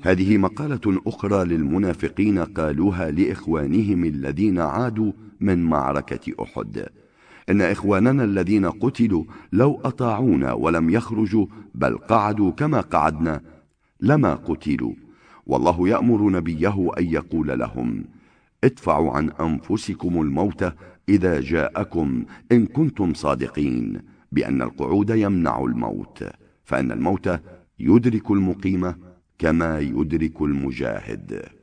هذه مقالة أخرى للمنافقين قالوها لإخوانهم الذين عادوا من معركة أحد: إن إخواننا الذين قتلوا لو أطاعونا ولم يخرجوا بل قعدوا كما قعدنا لما قتلوا، والله يأمر نبيه أن يقول لهم: ادفعوا عن أنفسكم الموت إذا جاءكم إن كنتم صادقين، بأن القعود يمنع الموت، فإن الموت يدرك المقيم كما يدرك المجاهد.